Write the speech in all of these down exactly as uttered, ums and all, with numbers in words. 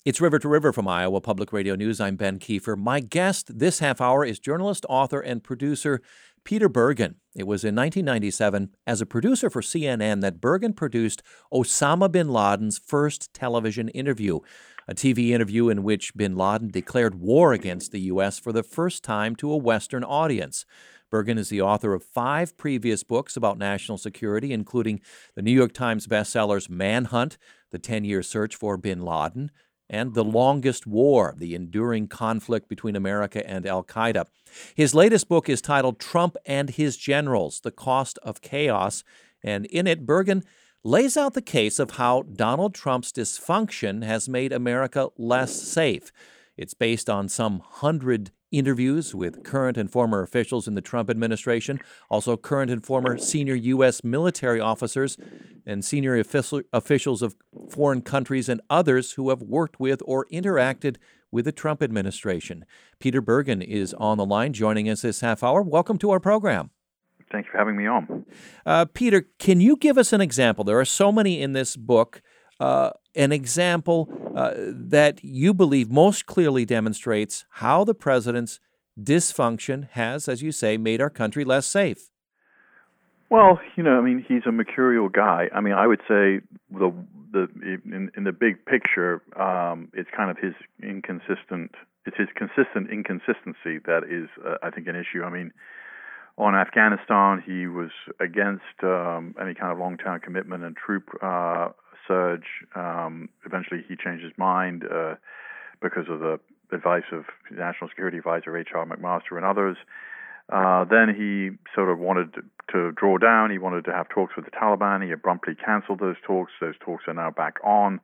It's River to River from Iowa Public Radio News. I'm Ben Kiefer. My guest this half hour is journalist, author, and producer Peter Bergen. It was in nineteen ninety-seven, as a producer for C N N, that Bergen produced Osama bin Laden's first television interview, a T V interview in which bin Laden declared war against the U S for the first time to a Western audience. Bergen is the author of five previous books about national security, including the New York Times bestsellers Manhunt, The ten-Year Search for Bin Laden, and The Longest War, the enduring conflict between America and al-Qaeda. His latest book is titled Trump and His Generals, The Cost of Chaos, and in it, Bergen lays out the case of how Donald Trump's dysfunction has made America less safe. It's based on some hundred interviews with current and former officials in the Trump administration, also current and former senior U S military officers and senior official, officials of foreign countries and others who have worked with or interacted with the Trump administration. Peter Bergen is on the line, joining us this half hour. Welcome to our program. Thanks for having me on. Uh, Peter, can you give us an example? There are so many in this book. Uh, an example uh, that you believe most clearly demonstrates how the president's dysfunction has, as you say, made our country less safe. Well, you know, I mean, he's a mercurial guy. I mean, I would say the the in, in the big picture, um, it's kind of his inconsistent. It's his consistent inconsistency that is, uh, I think, an issue. I mean, on Afghanistan, he was against um, any kind of long-term commitment and troop uh, surge. Um, eventually, he changed his mind uh, because of the advice of National Security Advisor H R McMaster and others. Uh, then he sort of wanted to, to draw down. He wanted to have talks with the Taliban. He abruptly canceled those talks. Those talks are now back on.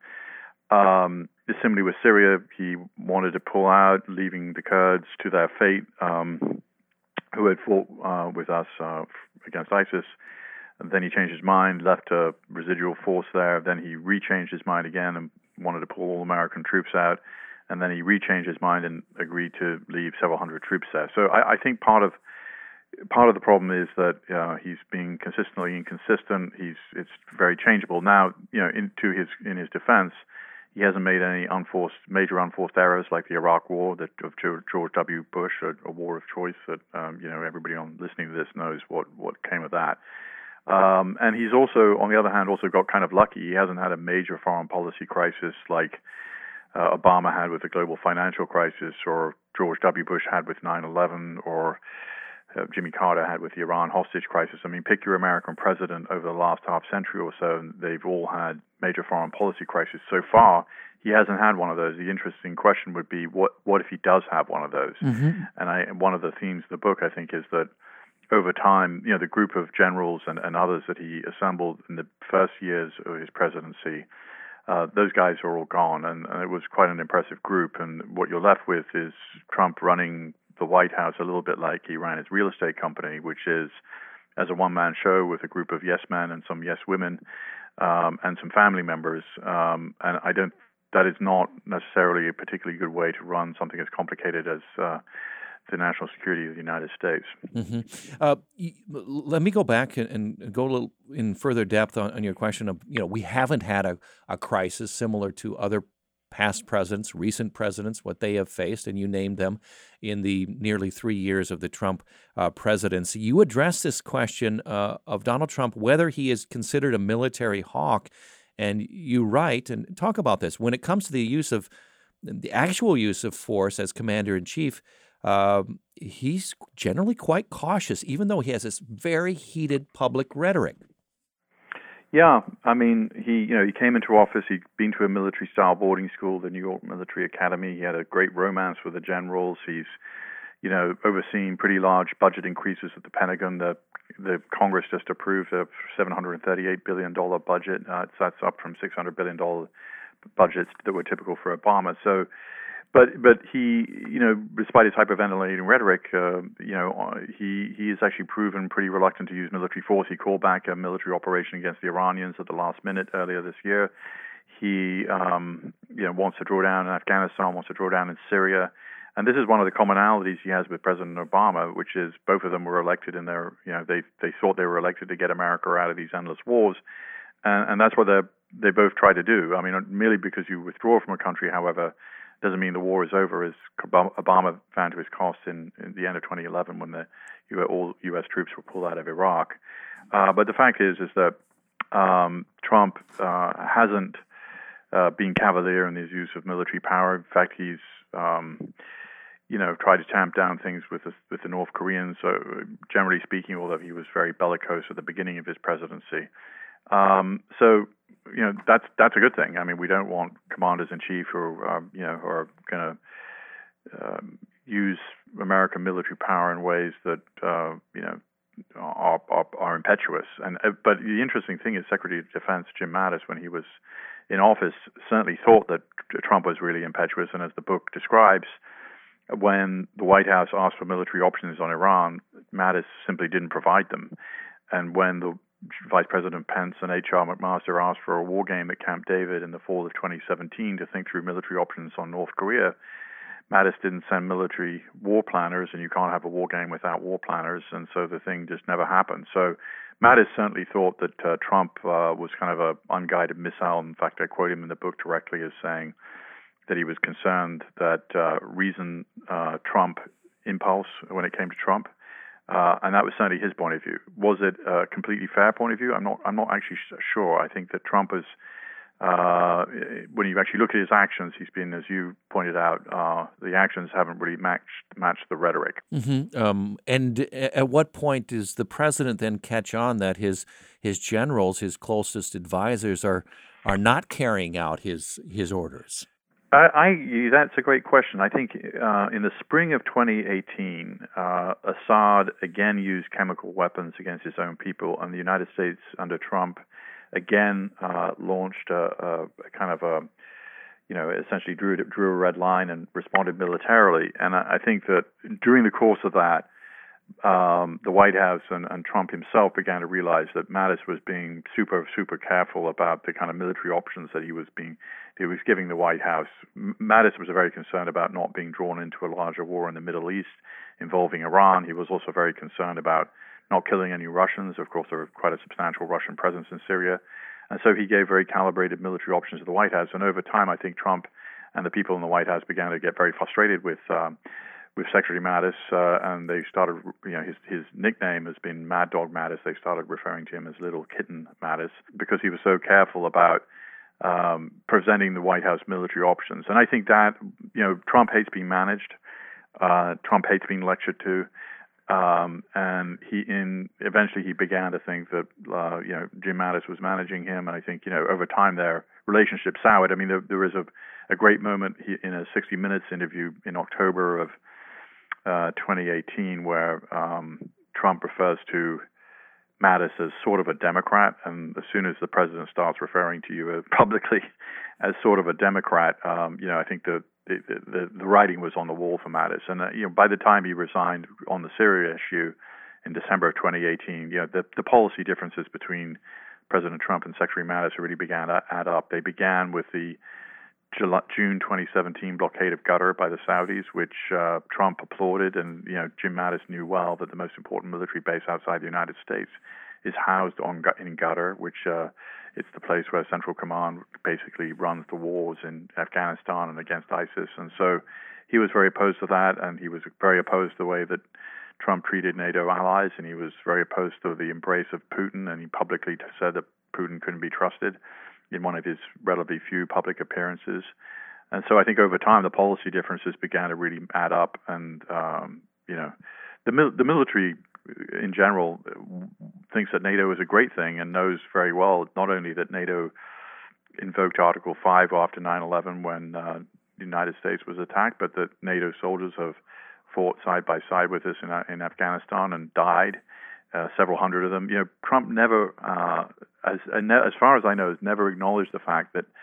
Um, similarly with Syria, he wanted to pull out, leaving the Kurds to their fate, um, who had fought uh, with us uh, against ISIS. And then he changed his mind, left a residual force there. Then he rechanged his mind again and wanted to pull all American troops out. And then he rechanged his mind and agreed to leave several hundred troops there. So I, I think part of part of the problem is that uh, he's being consistently inconsistent. He's it's very changeable. Now, you know, into his in his defense, he hasn't made any unforced major unforced errors like the Iraq War that of George W. Bush, a, a war of choice that um, you know everybody on listening to this knows what what came of that. Um, and he's also, on the other hand, also got kind of lucky. He hasn't had a major foreign policy crisis like uh, Obama had with the global financial crisis, or George W. Bush had with nine eleven, or uh, Jimmy Carter had with the Iran hostage crisis. I mean, pick your American president over the last half century or so, and they've all had major foreign policy crises. So far, he hasn't had one of those. The interesting question would be, what what if he does have one of those? Mm-hmm. And I, one of the themes of the book, I think, is that over time, you know, the group of generals and, and others that he assembled in the first years of his presidency, uh, those guys are all gone, and, and it was quite an impressive group. And what you're left with is Trump running the White House a little bit like he ran his real estate company, which is as a one-man show with a group of yes men and some yes women um, and some family members. Um, and I don't. That is not necessarily a particularly good way to run something as complicated as uh, the national security of the United States. Mm-hmm. Uh, let me go back and, and go a little in further depth on, on your question of, you know, we haven't had a, a crisis similar to other past presidents, recent presidents, what they have faced, and you named them in the nearly three years of the Trump uh, presidency. You addressed this question uh, of Donald Trump, whether he is considered a military hawk, and you write, and talk about this, when it comes to the use of, the actual use of force as commander-in-chief, Um, he's generally quite cautious, even though he has this very heated public rhetoric. Yeah, I mean, he you know he came into office. He'd been to a military-style boarding school, the New York Military Academy. He had a great romance with the generals. He's you know overseen pretty large budget increases at the Pentagon. The the Congress just approved a seven hundred thirty-eight billion dollars budget. Uh, that's up from six hundred billion dollars budgets that were typical for Obama. So. But but he, you know, despite his hyperventilating rhetoric, uh, you know, he he has actually proven pretty reluctant to use military force. He called back a military operation against the Iranians at the last minute earlier this year. He, um, you know, wants to draw down in Afghanistan, wants to draw down in Syria. And this is one of the commonalities he has with President Obama, which is both of them were elected in their, you know, they they thought they were elected to get America out of these endless wars. And, and that's what they're they both try to do. I mean, merely because you withdraw from a country, however, doesn't mean the war is over, as Obama found to his cost in, in the end of twenty eleven when the all U S troops were pulled out of Iraq. Uh, but the fact is, is that um, Trump uh, hasn't uh, been cavalier in his use of military power. In fact, he's um, you know, tried to tamp down things with the, with the North Koreans. So generally speaking, although he was very bellicose at the beginning of his presidency. Um, so, you know, that's that's a good thing. I mean, we don't want commanders in chief who are, um, you know, who are going to um, use American military power in ways that, uh, you know, are, are, are impetuous. And uh, but the interesting thing is, Secretary of Defense Jim Mattis, when he was in office, certainly thought that Trump was really impetuous. And as the book describes, when the White House asked for military options on Iran, Mattis simply didn't provide them. And when the Vice President Pence and H R McMaster asked for a war game at Camp David in the fall of twenty seventeen to think through military options on North Korea, Mattis didn't send military war planners, and you can't have a war game without war planners, and so the thing just never happened. So Mattis certainly thought that uh, Trump uh, was kind of an unguided missile. In fact, I quote him in the book directly as saying that he was concerned that uh, reason uh, Trump impulse when it came to Trump. Uh, and that was certainly his point of view. Was it a completely fair point of view? I'm not. I'm not actually sure. I think that Trump is, uh, when you actually look at his actions, he's been, as you pointed out, uh, the actions haven't really matched matched the rhetoric. Mm-hmm. Um, and at what point does the president then catch on that his his generals, his closest advisors, are are not carrying out his his orders? I, I, that's a great question. I think uh, in the spring of twenty eighteen, uh, Assad again used chemical weapons against his own people, and the United States under Trump again uh, launched a, a, a kind of a, you know, essentially drew drew a red line and responded militarily. And I, I think that during the course of that, um, the White House and, and Trump himself began to realize that Mattis was being super, super careful about the kind of military options that he was being he was giving the White House. Mattis was very concerned about not being drawn into a larger war in the Middle East involving Iran. He was also very concerned about not killing any Russians. Of course, there was quite a substantial Russian presence in Syria. And so he gave very calibrated military options to the White House. And over time, I think Trump and the people in the White House began to get very frustrated with um, with Secretary Mattis, uh, and they started, you know, his his nickname has been Mad Dog Mattis. They started referring to him as Little Kitten Mattis because he was so careful about um, presenting the White House military options. And I think that, you know, Trump hates being managed. Uh, Trump hates being lectured to. Um, and he, in eventually, he began to think that, uh, you know, Jim Mattis was managing him. And I think, you know, over time their relationship soured. I mean, there, there was a, a great moment he, in a sixty minutes interview in October of uh, twenty eighteen where um, Trump refers to Mattis as sort of a Democrat. And as soon as the president starts referring to you publicly as sort of a Democrat, um, you know, I think the The, the, the writing was on the wall for Mattis. And, uh, you know, by the time he resigned on the Syria issue in December of twenty eighteen, you know, the, the policy differences between President Trump and Secretary Mattis really began to add up. They began with the July, June twenty seventeen blockade of Qatar by the Saudis, which uh, Trump applauded. And, you know, Jim Mattis knew well that the most important military base outside the United States is housed on in Qatar, which uh, it's the place where Central Command basically runs the wars in Afghanistan and against ISIS. And so he was very opposed to that, and he was very opposed to the way that Trump treated NATO allies, and he was very opposed to the embrace of Putin, and he publicly said that Putin couldn't be trusted in one of his relatively few public appearances. And so I think over time the policy differences began to really add up, and, um, you know, the, mil- the military in general thinks that NATO is a great thing and knows very well not only that NATO invoked Article five after nine eleven when uh, the United States was attacked, but that NATO soldiers have fought side by side with us in, in Afghanistan and died, uh, several hundred of them. You know, Trump never, uh, as, as far as I know, has never acknowledged the fact that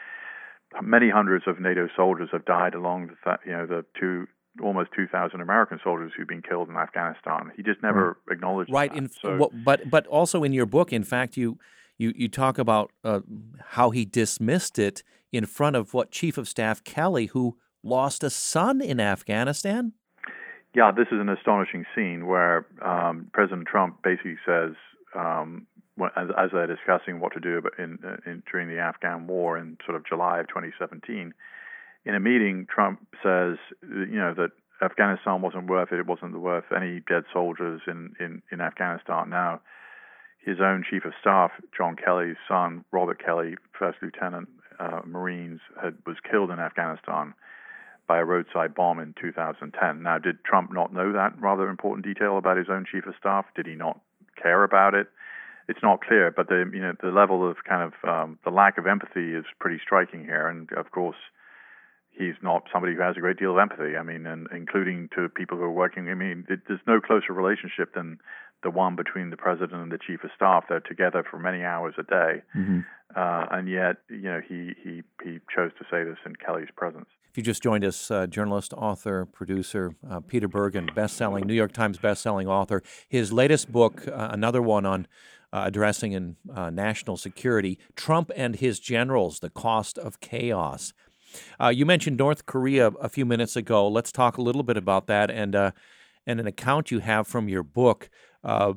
many hundreds of NATO soldiers have died along the, you know, the two almost two thousand American soldiers who've been killed in Afghanistan. He just never right. acknowledged right. that. In, so, well, but but also in your book, in fact, you you, you talk about uh, how he dismissed it in front of what Chief of Staff Kelly, who lost a son in Afghanistan. Yeah, this is an astonishing scene where um, President Trump basically says, um, as, as they're discussing what to do in, in during the Afghan war in sort of July of twenty seventeen. In a meeting, Trump says, you know, that Afghanistan wasn't worth it. It wasn't worth any dead soldiers in, in, in Afghanistan. Now, his own chief of staff, John Kelly's son, Robert Kelly, first lieutenant, uh, Marines, had, was killed in Afghanistan by a roadside bomb in two thousand ten. Now, did Trump not know that rather important detail about his own chief of staff? Did he not care about it? It's not clear, but the you know the level of kind of um, the lack of empathy is pretty striking here. And of course, he's not somebody who has a great deal of empathy. I mean, and including to people who are working. I mean, it, there's no closer relationship than the one between the president and the chief of staff. They're together for many hours a day, mm-hmm. uh, and yet you know he he he chose to say this in Kelly's presence. If you just joined us, uh, journalist, author, producer uh, Peter Bergen, best-selling New York Times best-selling author. His latest book, uh, another one on uh, addressing in uh, national security, Trump and His Generals: The Cost of Chaos. Uh, you mentioned North Korea a few minutes ago. Let's talk a little bit about that and uh, and an account you have from your book. Uh,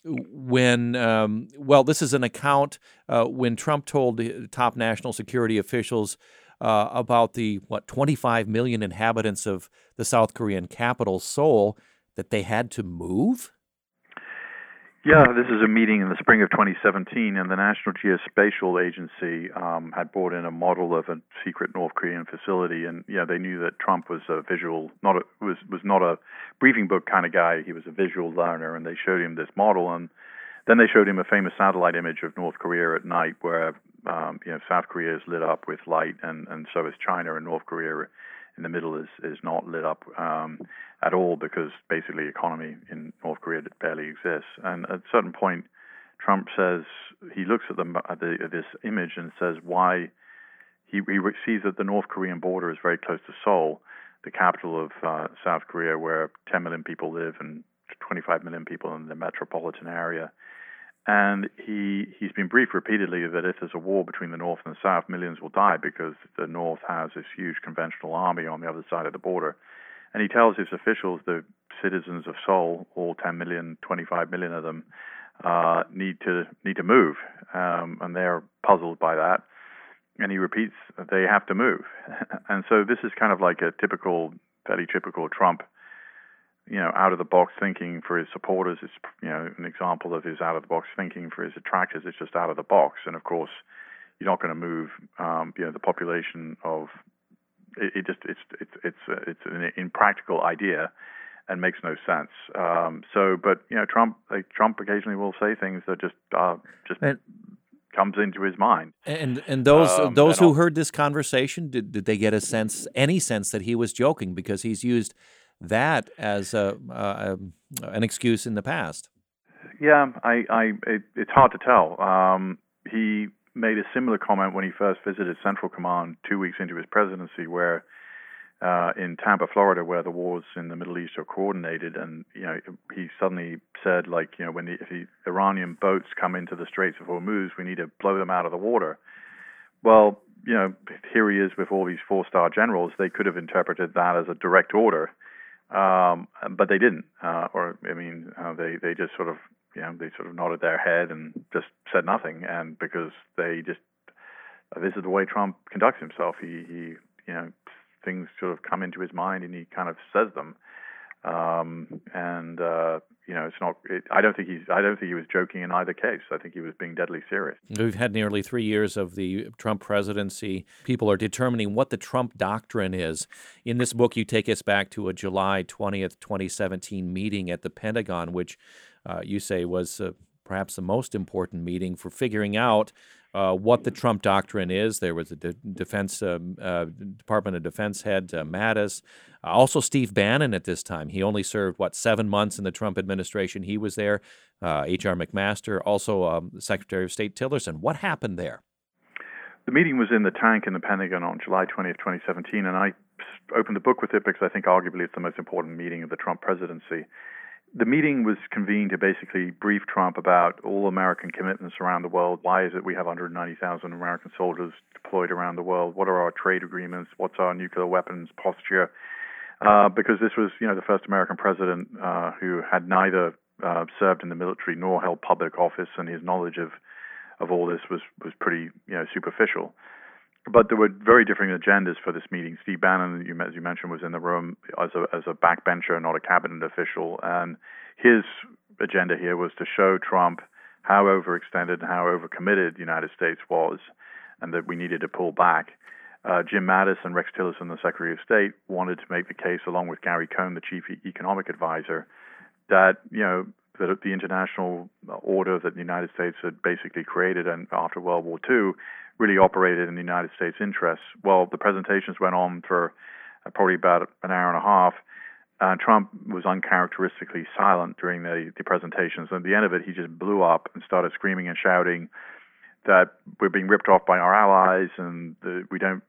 when um, well, this is an account uh, when Trump told the top national security officials Uh, about the, what, twenty-five million inhabitants of the South Korean capital, Seoul, that they had to move? Yeah, this is a meeting in the spring of twenty seventeen, and the National Geospatial Agency um, had brought in a model of a secret North Korean facility, and yeah, they knew that Trump was a visual, not a, was was not a briefing book kind of guy. He was a visual learner, and they showed him this model, and then they showed him a famous satellite image of North Korea at night, where um, you know South Korea is lit up with light, and, and so is China, and North Korea in the middle is is not lit up um, at all because basically economy in North Korea barely exists. And at a certain point, Trump says he looks at, the, at, the, at this image and says why he, he sees that the North Korean border is very close to Seoul, the capital of uh, South Korea, where ten million people live and twenty-five million people in the metropolitan area. And he, he's been briefed repeatedly that if there's a war between the North and the South, millions will die because the North has this huge conventional army on the other side of the border. And he tells his officials, the citizens of Seoul, all ten million, twenty-five million of them, uh, need to need to move. Um, and they're puzzled by that. And he repeats that they have to move. And so this is kind of like a typical, fairly typical Trump, you know, out-of-the-box thinking for his supporters. It's, you know, an example of his out-of-the-box thinking for his detractors. It's just out of the box. And, of course, you're not going to move, um, you know, the population of it, it just, it's, it's, it's, uh, it's an impractical idea and makes no sense. Um, so, but, you know, Trump, like, Trump occasionally will say things that just, uh, just and, comes into his mind. And and those um, those who heard this conversation, did, did they get a sense, any sense that he was joking? Because he's used that as a, uh, an excuse in the past. Yeah, I, I it, it's hard to tell. Um, he made a similar comment when he first visited Central Command two weeks into his presidency, where uh, in Tampa, Florida, where the wars in the Middle East are coordinated, and you know he suddenly said, like, you know, when the, if the Iranian boats come into the Straits of Hormuz, we need to blow them out of the water. Well, you know, here he is with all these four-star generals. They could have interpreted that as a direct order. Um, but they didn't, uh, or I mean, uh, they they just sort of, you know, they sort of nodded their head and just said nothing, and because they just, uh, this is the way Trump conducts himself. He he, you know, things sort of come into his mind and he kind of says them, um, and uh, you know, it's not. It, I don't think he's. I don't think he was joking in either case. I think he was being deadly serious. We've had nearly three years of the Trump presidency. People are determining what the Trump doctrine is. In this book, you take us back to a July twentieth, twenty seventeen meeting at the Pentagon, which uh, you say was uh, perhaps the most important meeting for figuring out uh, what the Trump doctrine is. There was a de- defense uh, uh, Department of Defense head, uh, Mattis, uh, also Steve Bannon at this time. He only served, what, seven months in the Trump administration. He was there. Uh, H R McMaster, also um, Secretary of State Tillerson. What happened there? The meeting was in the tank in the Pentagon on July twentieth, twenty seventeen, and I opened the book with it because I think arguably it's the most important meeting of the Trump presidency. The meeting was convened to basically brief Trump about all American commitments around the world. Why is it we have one hundred ninety thousand American soldiers deployed around the world? What are our trade agreements? What's our nuclear weapons posture? Uh, because this was, you know, the first American president uh, who had neither uh, served in the military nor held public office, and his knowledge of, of all this was, was pretty you know superficial. But there were very different agendas for this meeting. Steve Bannon, as you mentioned, was in the room as a, as a backbencher, not a cabinet official. And his agenda here was to show Trump how overextended and how overcommitted the United States was, and that we needed to pull back. Uh, Jim Mattis and Rex Tillerson, the Secretary of State, wanted to make the case, along with Gary Cohn, the Chief Economic Advisor, that you know that the international order that the United States had basically created and after World War Two really operated in the United States' interests. Well, the presentations went on for uh, probably about an hour and a half. Uh, Trump was uncharacteristically silent during the, the presentations. And at the end of it, he just blew up and started screaming and shouting that we're being ripped off by our allies, and the, we don't,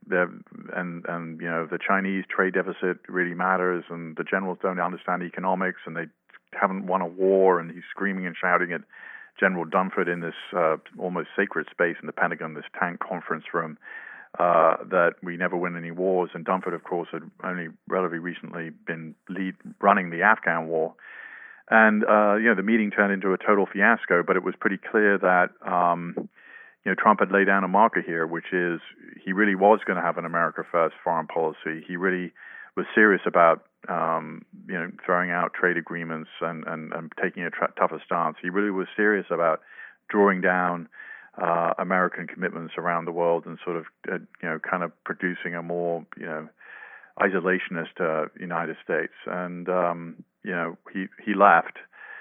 and and you know the Chinese trade deficit really matters, and the generals don't understand economics, and they haven't won a war. And he's screaming and shouting at General Dunford in this uh, almost sacred space in the Pentagon, this tank conference room, uh, that we never win any wars. And Dunford, of course, had only relatively recently been lead running the Afghan war. And, uh, you know, the meeting turned into a total fiasco, but it was pretty clear that, um, you know, Trump had laid down a marker here, which is he really was going to have an America First foreign policy. He really was serious about, um, you know, throwing out trade agreements and, and, and taking a tra- tougher stance. He really was serious about drawing down uh, American commitments around the world and sort of, uh, you know, kind of producing a more, you know, isolationist uh, United States. And, um, you know, he, he left.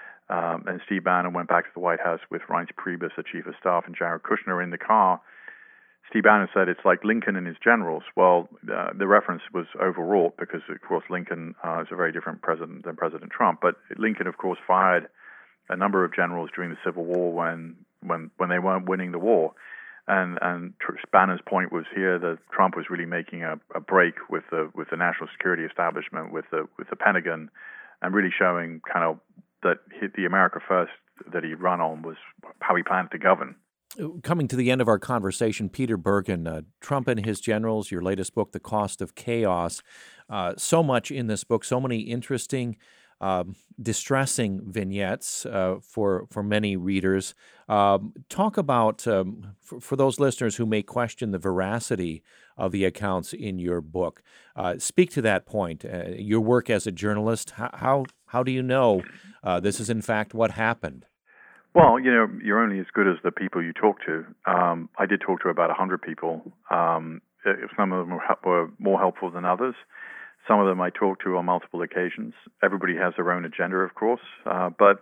Um, and Steve Bannon went back to the White House with Reince Priebus, the chief of staff, and Jared Kushner in the car. Steve Bannon said it's like Lincoln and his generals. Well, uh, the reference was overwrought because, of course, Lincoln uh, is a very different president than President Trump. But Lincoln, of course, fired a number of generals during the Civil War when when, when they weren't winning the war. And and Bannon's point was here that Trump was really making a, a break with the with the national security establishment, with the with the Pentagon, and really showing kind of that the America First that he run on was how he planned to govern. Coming to the end of our conversation, Peter Bergen, uh, Trump and His Generals, your latest book, The Cost of Chaos. Uh, so much in this book, so many interesting, um, distressing vignettes uh, for for many readers. Um, talk about, um, for, for those listeners who may question the veracity of the accounts in your book, uh, speak to that point. Uh, your work as a journalist, how how, how do you know uh, this is in fact what happened? Well, you know, you're only as good as the people you talk to. Um, I did talk to about one hundred people. Um, some of them were, were more helpful than others. Some of them I talked to on multiple occasions. Everybody has their own agenda, of course. Uh, but,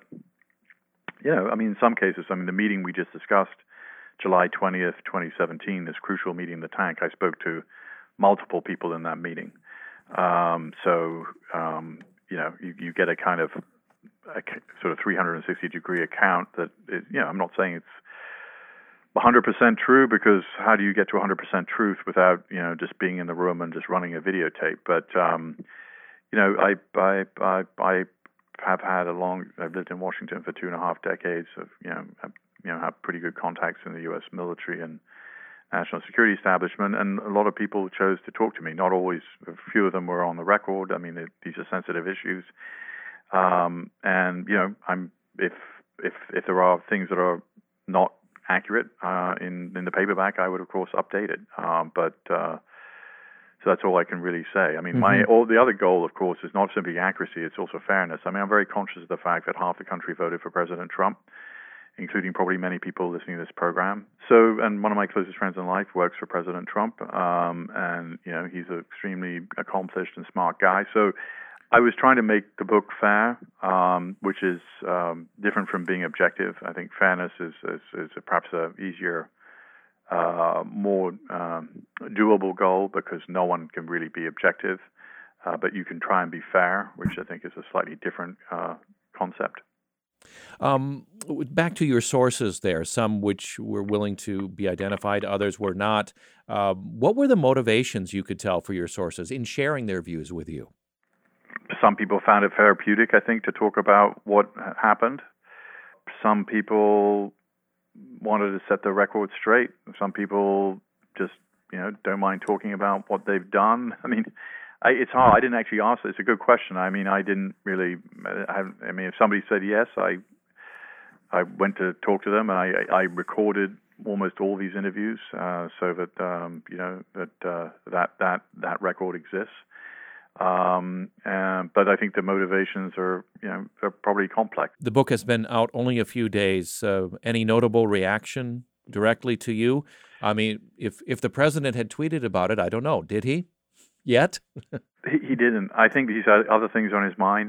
you know, I mean, in some cases, I mean, the meeting we just discussed, July twentieth, twenty seventeen, this crucial meeting in the tank, I spoke to multiple people in that meeting. Um, so, um, you know, you, you get a kind of a sort of three hundred sixty degree account that, is, you know, I'm not saying it's one hundred percent true, because how do you get to one hundred percent truth without, you know, just being in the room and just running a videotape? But, um, you know, I, I, I, I have had a long, I've lived in Washington for two and a half decades of, you know, have, you know, have pretty good contacts in the U S military and national security establishment, and a lot of people chose to talk to me. Not always, a few of them were on the record. I mean, it, these are sensitive issues. Um, and, you know, I'm, if, if, if there are things that are not accurate, uh, in, in the paperback, I would of course update it. Um, but, uh, so that's all I can really say. I mean, mm-hmm. my, all the other goal, of course, is not simply accuracy, it's also fairness. I mean, I'm very conscious of the fact that half the country voted for President Trump, including probably many people listening to this program. So, and one of my closest friends in life works for President Trump. Um, and, you know, he's an extremely accomplished and smart guy. So, I was trying to make the book fair, um, which is um, different from being objective. I think fairness is is, is a, perhaps a easier, uh, more um, doable goal, because no one can really be objective, uh, but you can try and be fair, which I think is a slightly different uh, concept. Um, back to your sources there, some which were willing to be identified, others were not. Uh, what were the motivations, you could tell, for your sources in sharing their views with you? Some people found it therapeutic, I think, to talk about what happened. Some people wanted to set the record straight. Some people just, you know, don't mind talking about what they've done. I mean, I, it's hard. I didn't actually answer. It's a good question. I mean, I didn't really. I, I mean, if somebody said yes, I I went to talk to them, and I, I recorded almost all these interviews, uh, so that um, you know that uh, that that that record exists. Um, and, but I think the motivations are, you know, are probably complex. The book has been out only a few days. Uh, any notable reaction directly to you? I mean, if if the president had tweeted about it, I don't know. Did he? Yet? he, he didn't. I think he's had other things on his mind.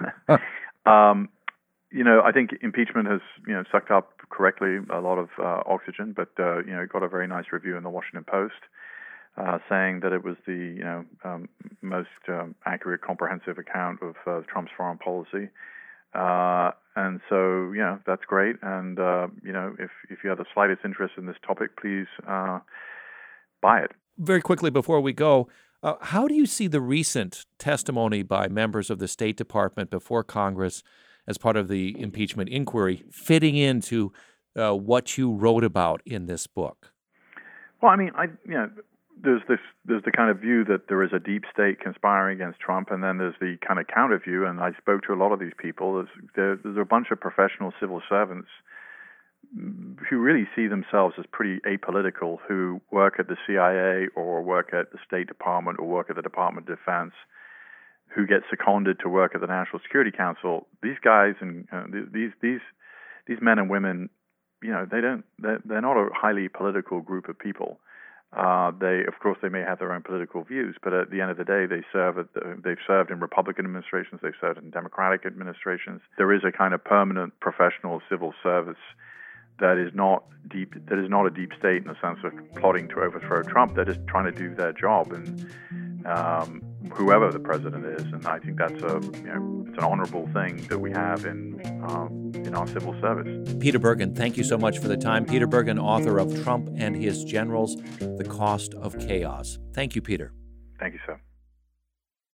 um, you know, I think impeachment has, you know, sucked up correctly a lot of uh, oxygen, but uh, you know, it got a very nice review in the Washington Post. Uh, saying that it was the you know um, most um, accurate, comprehensive account of uh, Trump's foreign policy, uh, and so you know that's great. And uh, you know if if you have the slightest interest in this topic, please uh, buy it. Very quickly before we go, uh, how do you see the recent testimony by members of the State Department before Congress as part of the impeachment inquiry fitting into uh, what you wrote about in this book? Well, I mean, I you know. There's this. There's the kind of view that there is a deep state conspiring against Trump, and then there's the kind of counter view. And I spoke to a lot of these people. There's, there, there's a bunch of professional civil servants who really see themselves as pretty apolitical, who work at the C I A or work at the State Department or work at the Department of Defense, who get seconded to work at the National Security Council. These guys and uh, these these these men and women, you know, they don't. They're, they're not a highly political group of people. Uh, they, of course, they may have their own political views, but at the end of the day, they serve. At the, they've served in Republican administrations. They've served in Democratic administrations. There is a kind of permanent professional civil service that is not deep. That is not a deep state in the sense of plotting to overthrow Trump. They're just trying to do their job, and um, whoever the president is. And I think that's a you know it's an honorable thing that we have in um, in our civil service. Peter Bergen, thank you so much for the time. Peter Bergen, author of Trump and His Generals: The Cost of Chaos. Thank you, Peter. Thank you, sir.